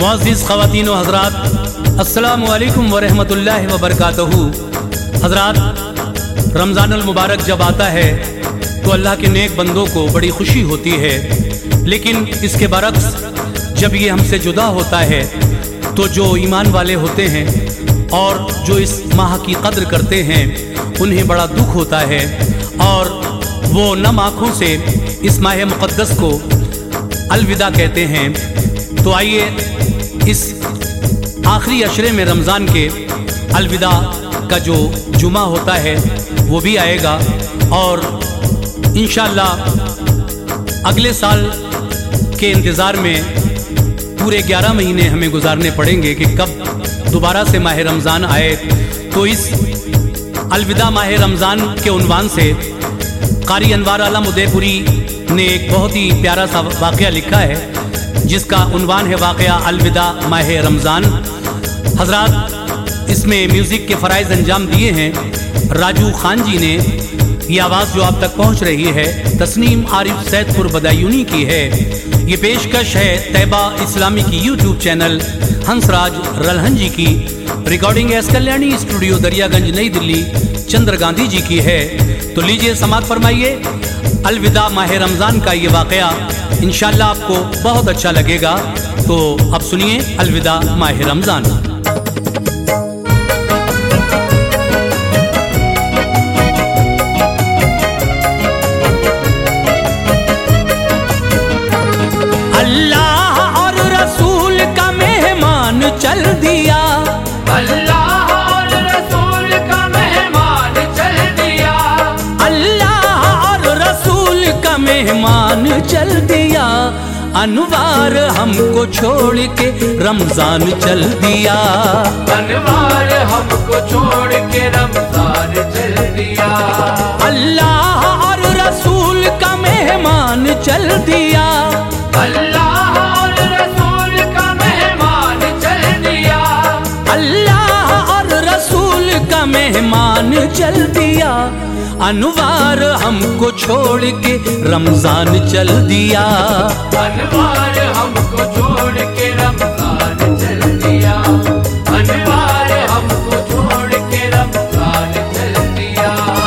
मुअज़्ज़िज़ ख़वातीन व हज़रात, अस्सलामु अलैकुम व रहमतुल्लाहि व बरकातहू। हज़रात, रमज़ानुल मुबारक जब आता है तो अल्लाह के नेक बंदों को बड़ी खुशी होती है, लेकिन इसके बरक्स जब ये हमसे जुदा होता है तो जो ईमान वाले होते हैं और जो इस माह की कद्र करते हैं उन्हें बड़ा दुख होता है और वो नम आँखों से इस माह मुक़द्दस को अलविदा कहते हैं। तो आइए इस आखिरी अशरे में रमज़ान के अलविदा का जो जुमा होता है वो भी आएगा और इंशाअल्लाह अगले साल के इंतज़ार में पूरे 11 महीने हमें गुजारने पड़ेंगे कि कब दोबारा से माह रमज़ान आए। तो इस अलविदा माह रमज़ान के उन्वान से कारी अनवार आलम उदयपुरी ने एक बहुत ही प्यारा सा वाक़या लिखा है जिसका उन्वान है वाक़या अलविदा माह रमज़ान। हज़रात, इसमें म्यूज़िक के फ़राइज़ अंजाम दिए हैं राजू खान जी ने। ये आवाज़ जो आप तक पहुँच रही है तस्नीम आरिफ सैदपुर बदायूनी की है। ये पेशकश है तैबा इस्लामी की यूट्यूब चैनल हंसराज रलहन जी की। Recording S Kalyani studio Daryaganj Nai Delhi चंद्र गांधी जी की है। तो लीजिए समाअत फरमाइए अलविदा माह रमज़ान का ये वाक़या, इंशाअल्लाह आपको बहुत अच्छा लगेगा। तो अब सुनिए अलविदा माह रमज़ान। अल्लाह और रसूल का मेहमान चल दिया, अल्लाह और रसूल का मेहमान चल दिया, अल्लाह और रसूल का मेहमान चल दिया। अनवार हमको छोड़ के रमजान चल दिया, अनवार हमको छोड़ के रमजान चल दिया। अल्लाह और रसूल का मेहमान चल दिया, अल्लाह और रसूल का मेहमान चल दिया, अल्लाह और रसूल का मेहमान चल दिया। अनवार हमको छोड़ के रमजान चल दिया, अनवार हमको छोड़ के रमजान चल दिया, अनवार हमको छोड़ के रमजान चल दिया।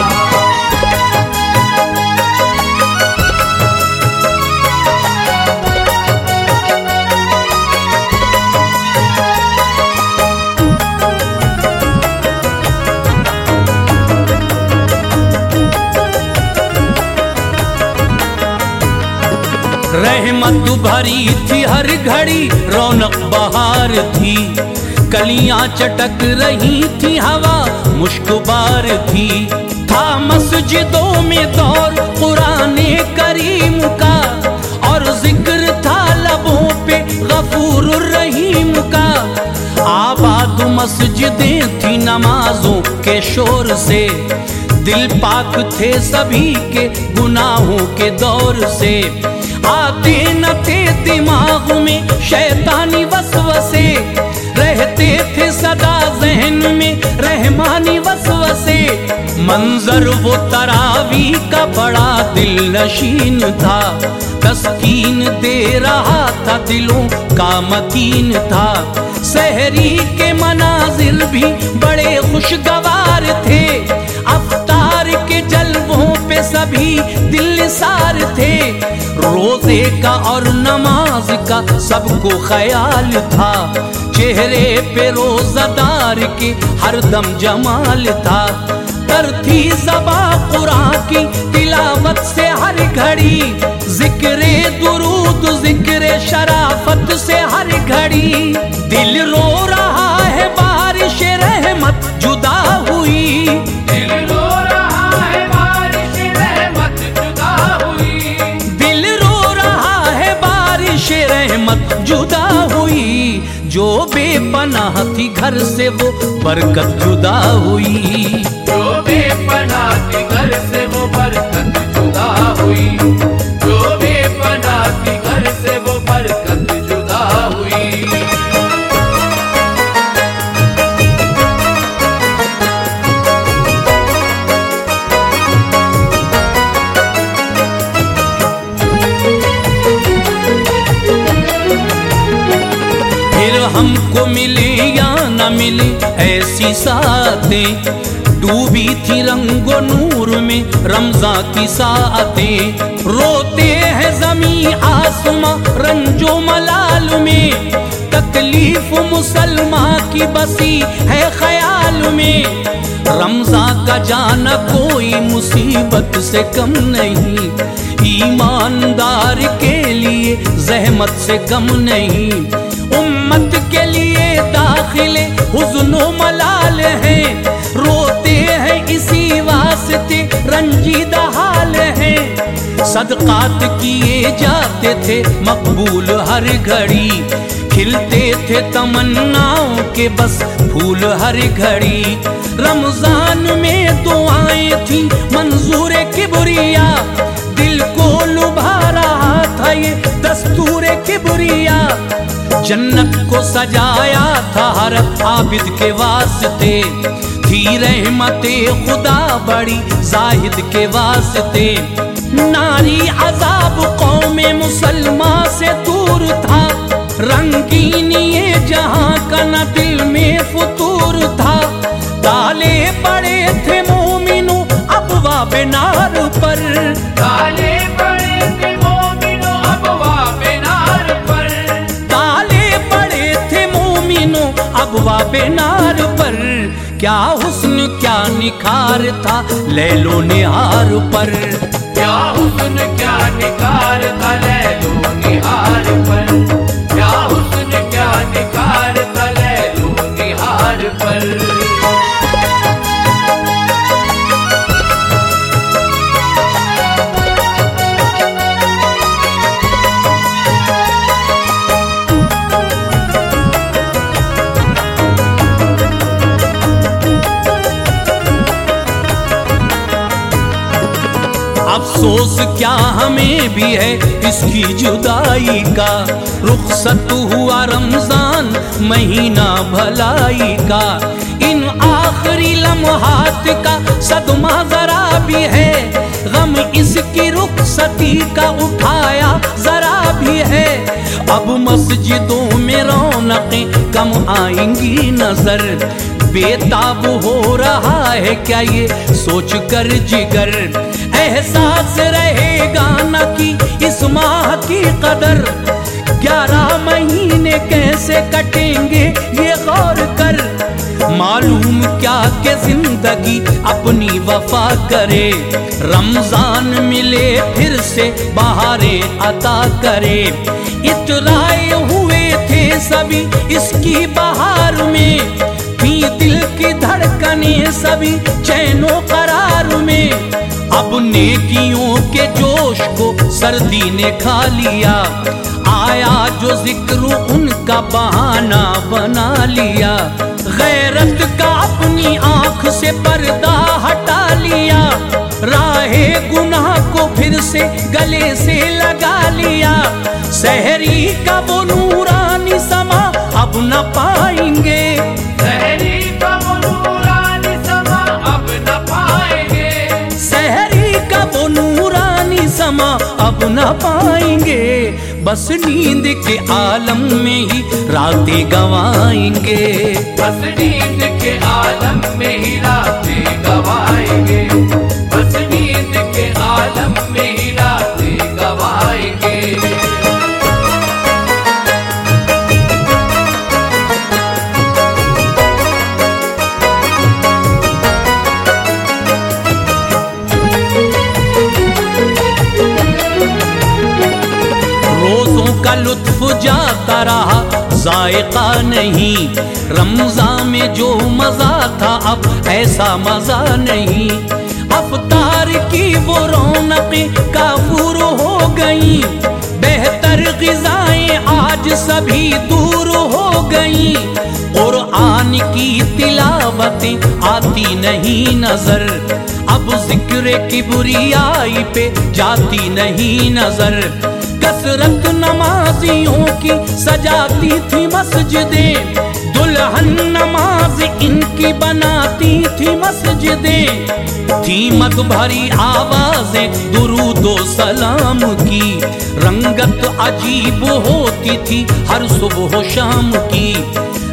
रहमत भरी थी हर घड़ी, रौनक बहार थी, कलियां चटक रही थी, हवा मुश्कबार थी। था मस्जिदों में दौर कुराने करीम का और जिक्र था लबों पे गफूर रहीम का। आबाद मस्जिदें थी नमाजों के शोर से, दिल पाक थे सभी के गुनाहों के दौर से। आते न थे दिमाग में शैतानी वसवसे, रहते थे सदा जहन में रहमानी वसवसे। मंजर वो तरावी का बड़ा दिल नशीन था, तस्कीन दे रहा था दिलों का मकीन था। सहरी के मनाजिर भी बड़े खुशगवार थे, अफ्तार के जलवों पे सभी दिल सार थे। रोजे का और नमाज का सबको ख्याल था, चेहरे पे रोज़ादार के हरदम जमाल था। तरथी ज़बा कुरान की तिलावत से हर घड़ी, जिक्रे दुरूद जिक्रे शराफत से हर घड़ी। दिल रो रहा है बारिश रहमत जुदा हुई, दिल रो रहा है बारिश रहमत जुदा हुई, दिल रो रहा है बारिश रहमत जुदा हुई। जो बेपनाह थी घर से वो बरकत जुदा हुई, जो बेपनाह थी घर से वो बरकत जुदा हुई, जो बेपनाह थी घर से वो बरकत जुदा हुई। फिर मिली ऐसी सातें, डूबी थी रंगो नूर में रमजान की सातें। रोते हैं ज़मीं आसमां रंजो मलाल में, तकलीफ मुसलमान की बसी है ख्याल में। रमजान का जाना कोई मुसीबत से कम नहीं, ईमानदार के लिए जहमत से कम नहीं। उम्मत के लिए दाखिले हुज़्नो मलाल है, रोते हैं इसी वास्ते रंजीदा हाल है। सदकात किए जाते थे मकबूल हर घड़ी, खिलते थे तमन्नाओं के बस फूल हर घड़ी। रमजान में दुआएं थी मंजूर किबरिया, दिल को लुभा रहा था ये दस्तूर किबरिया। जन्नत को सजाया था हर आबिद के वास्ते, थी रहमते खुदा बड़ी जाहिद के वास्ते। नारी अजाब कौमे मुसलमान से दूर था, रंगीन ये जहां का न दिल में फुतूर था। ताले पड़े थे मोमिनो अबवाब नार पर, ताले पड़े थे मोमिनो अबवाब नार पर, ताले पड़े थे मोमिनो अबवाब नार पर। क्या हुस्न क्या निखार था लैलो निहार पर, क्या हुस्न क्या निखार था लैलो निहार पर, क्या हुस्न क्या निखार था लैलो निहार पर। अफसोस क्या हमें भी है इसकी जुदाई का, रुखसत हुआ रमजान महीना भलाई का। इन आखिरी लम्हात का सदमा जरा भी है, गम इसकी रुखसती का उठाया जरा भी है। अब मस्जिदों में रौनकें कम आएंगी नजर, बेताब हो रहा है क्या ये सोच कर जिगर। एहसास रहेगा न कि इस माह की कदर, 11 महीने कैसे कटेंगे ये गौर कर। मालूम क्या कि जिंदगी अपनी वफा करे, रमजान मिले फिर से बहारें अता करे। इतराए हुए थे सभी इसकी बहार में, थी दिल की धड़कनें सभी चैनो करार में। अब नेकियों के जोश को सर्दी ने खा लिया, आया जो जिक्र उनका बहाना बना लिया। गैरत का अपनी आंख से पर्दा हटा लिया, राहे गुनाह को फिर से गले से लगा लिया। सहरी का वो नूरानी समा अब न पाएंगे, सहरी का वो नूरानी समा अब न पाएंगे, सहरी का वो नूरानी समा अब न पाएंगे। बस नींद के आलम में ही रातें गवाएंगे, बस नींद के आलम में ही रातें गवाएंगे, बस नींद के आलम में ही रातें गवाएंगे। रोज़ों का लुत्फ जाता रहा जायका नहीं, रमजान में जो मजा था अब ऐसा मजा नहीं। अफ्तार की वो रौनकें काफूर हो गई, बेहतर ग़िज़ाएं आज सभी दूर हो गई। कुरान की तिलावतें आती नहीं नजर, अब जिक्र किबरियाई पे जाती नहीं नजर। कसरत नमाजियों की सजाती थी मस्जिदें, दुल्हन नमाज इनकी बनाती थी मस्जिदें। थी मत भरी आवाजें दुरूदो सलाम की, रंगत अजीब होती थी हर सुबह शाम की।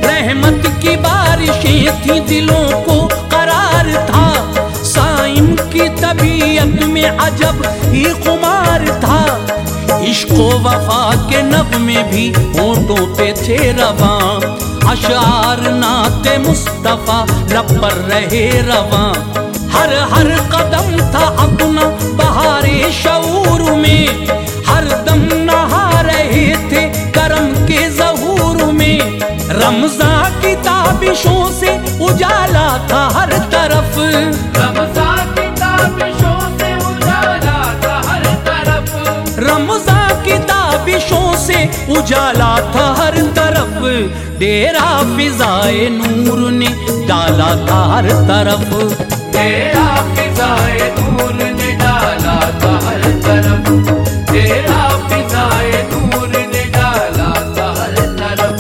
रहमत की बारिशें थी, दिलों को करार था। साइम की तबीयत में अजब ही खुमार था। इश्क व वफा के नब में भी होठों पे थे रवां। अशार नाते मुस्तफा लब पर रहे रवां। हर हर कदम था अपना बहारे शऊर में। हर दम नहा रहे थे करम के ज़हूर में। रमज़ान की ताबिशों से उजाला था हर तरफ। रमज़ान की ताबिशों से उजाला था हर तरफ। रमज़ान की ताबिशों से उजाला था हर तरफ। डेरा फिजाए नूर ने डाला था हर तरफ। तेरा फिजाए नूर ने डाला था हर तरफ। तेरा फिजाए नूर ने डाला था हर तरफ।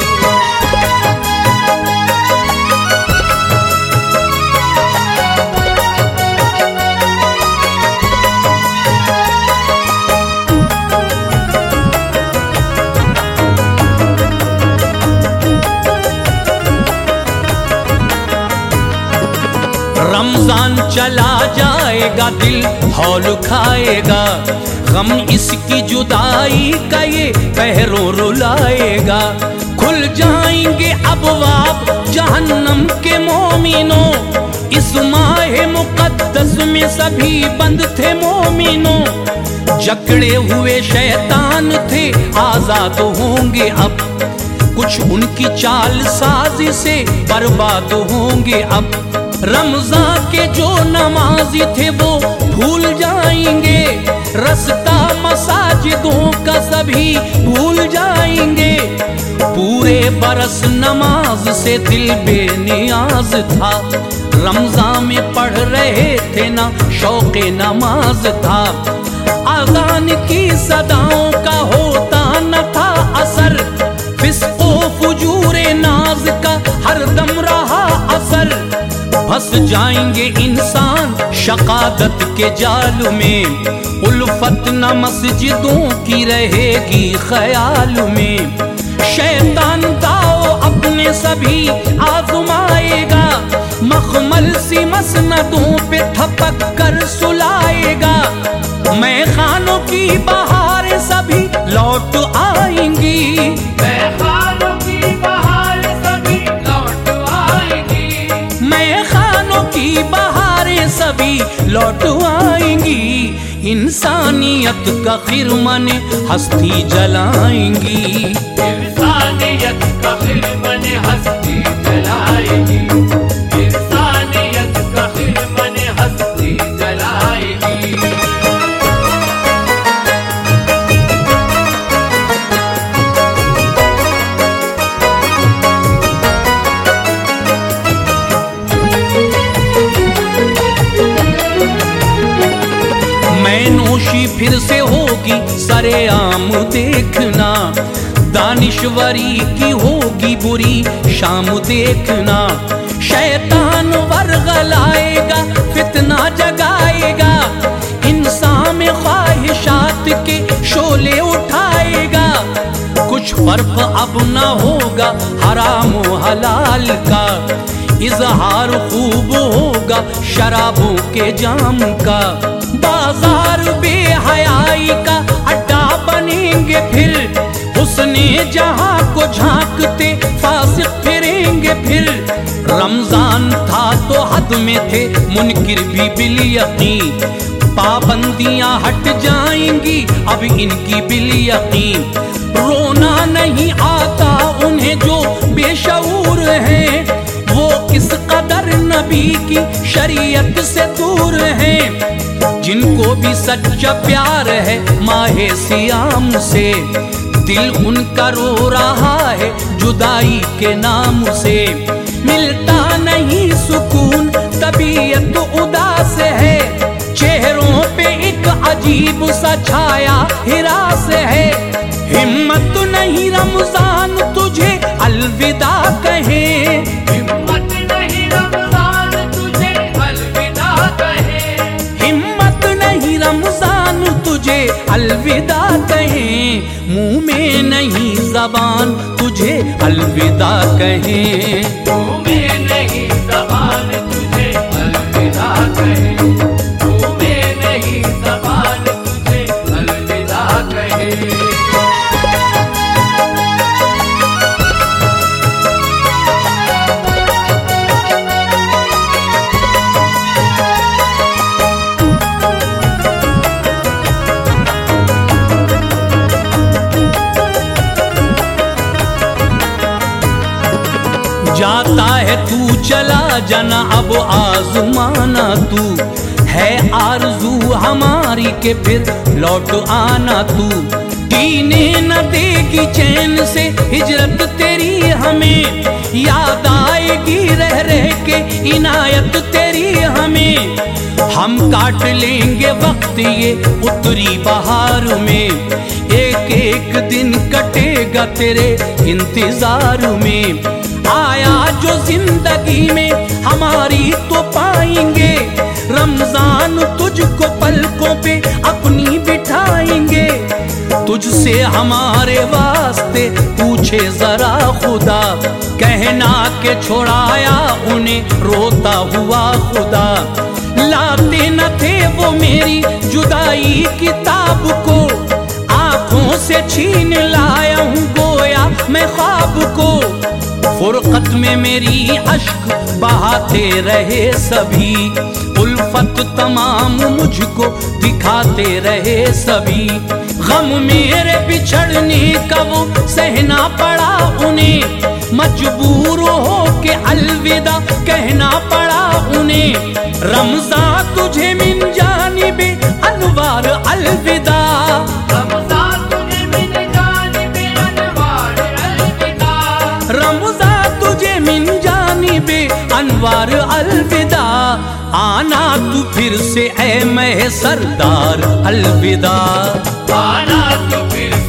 रमजान चला जाएगा दिल हौल खाएगा। गम इसकी जुदाई का ये पहरों रुलाएगा। खुल जाएंगे अबवाब जहन्नम के मोमिनों। इस माह मुकद्दस में सभी बंद थे मोमिनों। जकड़े हुए शैतान थे आजाद होंगे अब। कुछ उनकी चाल साजी से बर्बाद होंगे अब। रमज़ान के जो नमाजी थे वो भूल जाएंगे। रास्ता मसाजिदों का सभी भूल जाएंगे। पूरे बरस नमाज से दिल बेनियाज था। रमज़ान में पढ़ रहे थे ना शौक़े नमाज था। अज़ान की सदाओं का होता न था असर। फिस्को फुजूरे नाज का हरदम रहा असर। फंस जाएंगे इंसान शकादत के जाल में। उल्फत न मस्जिदों की रहेगी ख्याल में। शैतान दाव अपने सभी आजमाएगा। मखमल सी मसनदों पे ठपक कर सुलाएगा। मैं खानों की बहारें सभी लौट आएंगी। मैं खानों की बहार सभी लौट आएंगी। मैं खानों की बहारें सभी लौट आएंगी। इंसानियत का खिरमन हस्ती जलाएंगी। इंसानियत का खिरमन हस्ती जलाएगी। इंसानियत का खिरमन हस्ती जलाएगी। नोशी फिर से होगी सरेआम देखना। दानिश्वरी की होगी बुरी शाम देखना। शैतान वर्गलाएगा फितना जगाएगा। इंसान में ख्वाहिशात के शोले उठाएगा। कुछ फर्क अब न होगा हराम हलाल का। इजहार खूब होगा शराबों के जाम का। बाजार बेहयाई का अड्डा बनेंगे फिर। हुस्ने जहां को झांकते फासिक फिरेंगे फिर। रमजान था तो हद में थे मुनकिर भी बिल यकीन। पाबंदियां हट जाएंगी अब इनकी बिल यकीन। रोना नहीं आता उन्हें जो बेशऊर हैं। वो किस कदर नबी की शरीयत से दूर हैं। जिनको भी सच्चा प्यार है माहे सियाम से। दिल उनका रो रहा है जुदाई के नाम से। मिलता नहीं सुकून तबीयत उदास है। चेहरों पे एक अजीब सा छाया हिरास है। हिम्मत नहीं रमजान तुझे अलविदा कहे। हिम्मत नहीं रमजान तुझे अलविदा कहे। हिम्मत नहीं रमजान तुझे अलविदा कहे। मुंह में नहीं ज़बान तुझे तुझे अलविदा कहें। घूमे नहीं ज़बान तुझे अलविदा कहे, घूमे नहीं ज़बान तुझे अलविदा कहे। जाता है तू चला जाना अब आज़माना तू, है आरज़ू हमारी के फिर लौट आना तू। जीने न देगी चैन से हिजरत तेरी हमें, याद आएगी रह रह के इनायत तेरी हमें। हम काट लेंगे वक्त ये उतरी बहार में, एक एक दिन कटेगा तेरे इंतजार में। आया जो जिंदगी में हमारी तो पाएंगे, रमजान तुझको पलकों पे अपनी बिठाएंगे। तुझसे हमारे वास्ते पूछे जरा खुदा, कहना के छोड़ाया उन्हें रोता हुआ खुदा। लाते न थे वो मेरी जुदाई किताब को, आंखों से छीन लाया हूँ गोया मैं ख्वाब को। फुरकत में मेरी अश्क बहाते रहे सभी, उल्फत तमाम मुझको दिखाते रहे सभी। गम मेरे बिछड़ने का वो सहना पड़ा उन्हें, मजबूर हो के अलविदा कहना पड़ा उन्हें। रमज़ान तुझे मिन जानिबे अनवार अलविदा, रमज़ान तुझे मिन जानिबे अनवार अलविदा, रमज़ान तुझे मिन जानिबे अनवार अलविदा। आना तू फिर से ऐ मैं सरदार अलविदा, आना तू फिर